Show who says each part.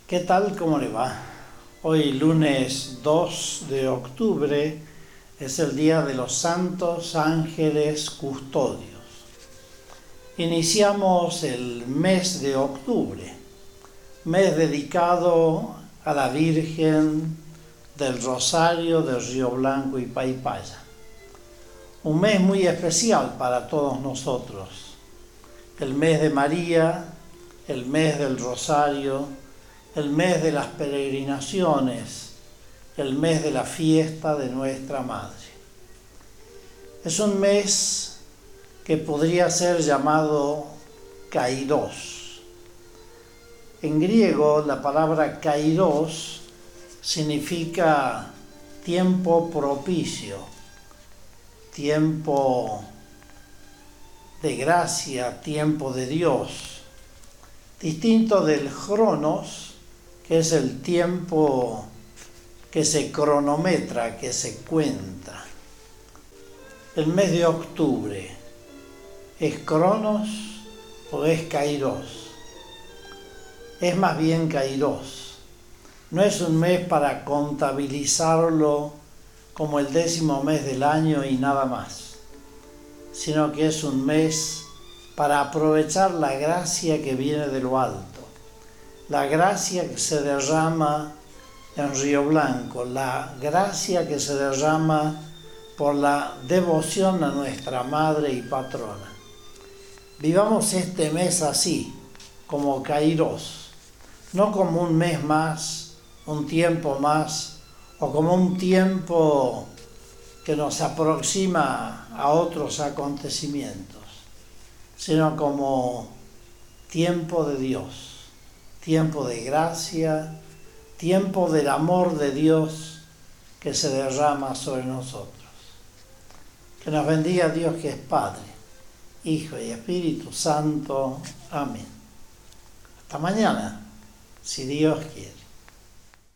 Speaker 1: ¿Qué tal? ¿Cómo le va? Hoy, lunes 2 de octubre, es el día de los santos ángeles custodios. Iniciamos el mes de octubre, mes dedicado a la Virgen del Rosario de Río Blanco y Paipaya. Un mes muy especial para todos nosotros. El mes de María, el mes del Rosario, el mes de las peregrinaciones, el mes de la fiesta de nuestra Madre. Es un mes que podría ser llamado Kairos. En griego, la palabra Kairos significa tiempo propicio, tiempo de gracia, tiempo de Dios, distinto del Cronos, que es el tiempo que se cronometra, que se cuenta. El mes de octubre, ¿es Cronos o es Kairos? Es más bien Kairos. No es un mes para contabilizarlo como el 10º mes del año y nada más, sino que es un mes para aprovechar la gracia que viene de lo alto, la gracia que se derrama en Río Blanco, la gracia que se derrama por la devoción a nuestra Madre y Patrona. Vivamos este mes así, como Kairos, no como un mes más, un tiempo más, o como un tiempo que nos aproxima a otros acontecimientos, sino como tiempo de Dios, tiempo de gracia, tiempo del amor de Dios que se derrama sobre nosotros. Que nos bendiga Dios, que es Padre, Hijo y Espíritu Santo. Amén. Hasta mañana, si Dios quiere.